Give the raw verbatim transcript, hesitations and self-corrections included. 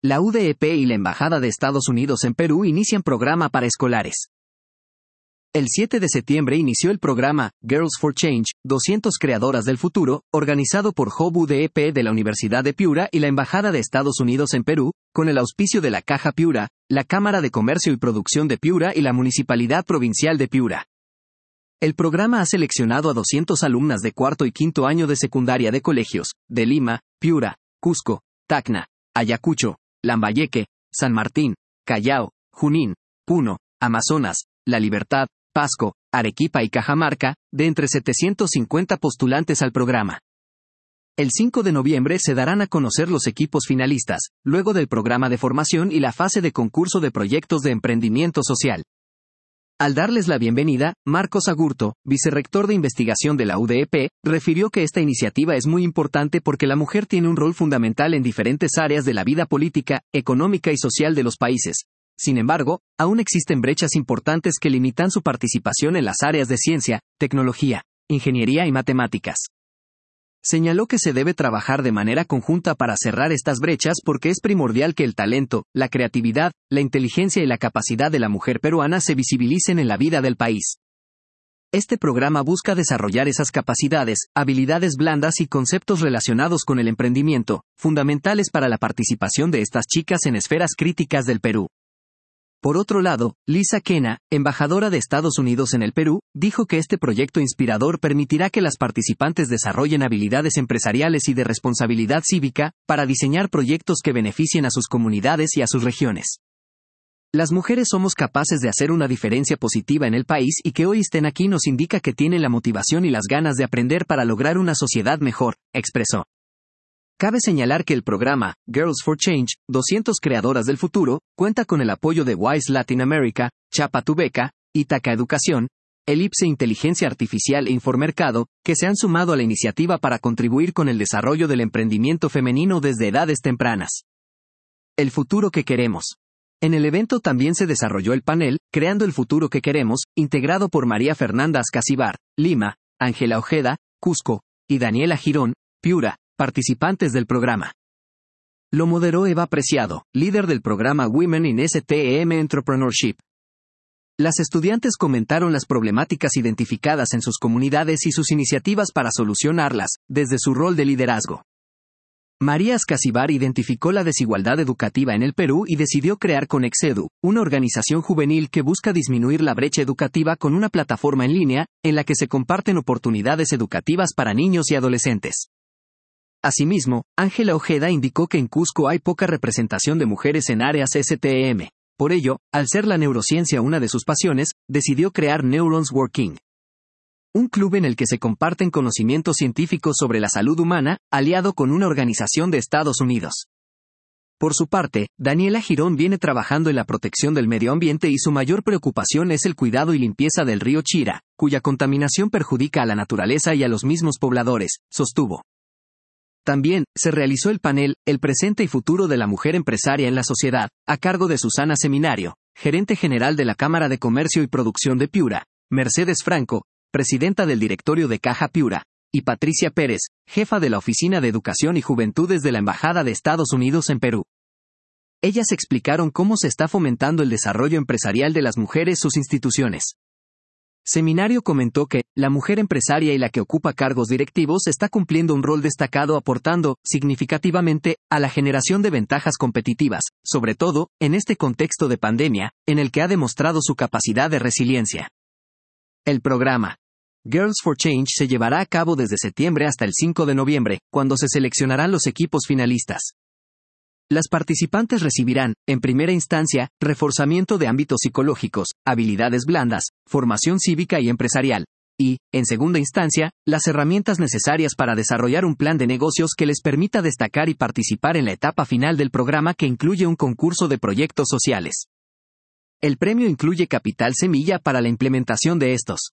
La U D E P y la Embajada de Estados Unidos en Perú inician programa para escolares. El siete de septiembre inició el programa Girls for Change, doscientas Creadoras del Futuro, organizado por J O B U D E P de la Universidad de Piura y la Embajada de Estados Unidos en Perú, con el auspicio de la Caja Piura, la Cámara de Comercio y Producción de Piura y la Municipalidad Provincial de Piura. El programa ha seleccionado a doscientas alumnas de cuarto y quinto año de secundaria de colegios, de Lima, Piura, Cusco, Tacna, Ayacucho, Lambayeque, San Martín, Callao, Junín, Puno, Amazonas, La Libertad, Pasco, Arequipa y Cajamarca, de entre setecientos cincuenta postulantes al programa. El cinco de noviembre se darán a conocer los equipos finalistas, luego del programa de formación y la fase de concurso de proyectos de emprendimiento social. Al darles la bienvenida, Marcos Agurto, vicerrector de investigación de la U D E P, refirió que esta iniciativa es muy importante porque la mujer tiene un rol fundamental en diferentes áreas de la vida política, económica y social de los países. Sin embargo, aún existen brechas importantes que limitan su participación en las áreas de ciencia, tecnología, ingeniería y matemáticas. Señaló que se debe trabajar de manera conjunta para cerrar estas brechas porque es primordial que el talento, la creatividad, la inteligencia y la capacidad de la mujer peruana se visibilicen en la vida del país. Este programa busca desarrollar esas capacidades, habilidades blandas y conceptos relacionados con el emprendimiento, fundamentales para la participación de estas chicas en esferas críticas del Perú. Por otro lado, Lisa Kena, embajadora de Estados Unidos en el Perú, dijo que este proyecto inspirador permitirá que las participantes desarrollen habilidades empresariales y de responsabilidad cívica, para diseñar proyectos que beneficien a sus comunidades y a sus regiones. Las mujeres somos capaces de hacer una diferencia positiva en el país y que hoy estén aquí nos indica que tienen la motivación y las ganas de aprender para lograr una sociedad mejor, expresó. Cabe señalar que el programa, Girls for Change, doscientas Creadoras del Futuro, cuenta con el apoyo de Wise Latin America, Chapa tu Beca, Ítaca Educación, Elipse Inteligencia Artificial e Informercado, que se han sumado a la iniciativa para contribuir con el desarrollo del emprendimiento femenino desde edades tempranas. El futuro que queremos. En el evento también se desarrolló el panel, Creando el futuro que queremos, integrado por María Fernanda Ascasibar, Lima, Ángela Ojeda, Cusco, y Daniela Girón, Piura, participantes del programa. Lo moderó Eva Preciado, líder del programa Women in STEM Entrepreneurship. Las estudiantes comentaron las problemáticas identificadas en sus comunidades y sus iniciativas para solucionarlas, desde su rol de liderazgo. María Ascasibar identificó la desigualdad educativa en el Perú y decidió crear Conexedu, una organización juvenil que busca disminuir la brecha educativa con una plataforma en línea, en la que se comparten oportunidades educativas para niños y adolescentes. Asimismo, Ángela Ojeda indicó que en Cusco hay poca representación de mujeres en áreas STEM. Por ello, al ser la neurociencia una de sus pasiones, decidió crear Neurons Working, un club en el que se comparten conocimientos científicos sobre la salud humana, aliado con una organización de Estados Unidos. Por su parte, Daniela Girón viene trabajando en la protección del medio ambiente y su mayor preocupación es el cuidado y limpieza del río Chira, cuya contaminación perjudica a la naturaleza y a los mismos pobladores, sostuvo. También, se realizó el panel, El presente y futuro de la mujer empresaria en la sociedad, a cargo de Susana Seminario, gerente general de la Cámara de Comercio y Producción de Piura, Mercedes Franco, presidenta del directorio de Caja Piura, y Patricia Pérez, jefa de la Oficina de Educación y Juventudes de la Embajada de Estados Unidos en Perú. Ellas explicaron cómo se está fomentando el desarrollo empresarial de las mujeres en sus instituciones. Seminario comentó que, la mujer empresaria y la que ocupa cargos directivos está cumpliendo un rol destacado aportando, significativamente, a la generación de ventajas competitivas, sobre todo, en este contexto de pandemia, en el que ha demostrado su capacidad de resiliencia. El programa Girls for Change se llevará a cabo desde septiembre hasta el cinco de noviembre, cuando se seleccionarán los equipos finalistas. Las participantes recibirán, en primera instancia, reforzamiento de ámbitos psicológicos, habilidades blandas, formación cívica y empresarial, y, en segunda instancia, las herramientas necesarias para desarrollar un plan de negocios que les permita destacar y participar en la etapa final del programa, que incluye un concurso de proyectos sociales. El premio incluye capital semilla para la implementación de estos.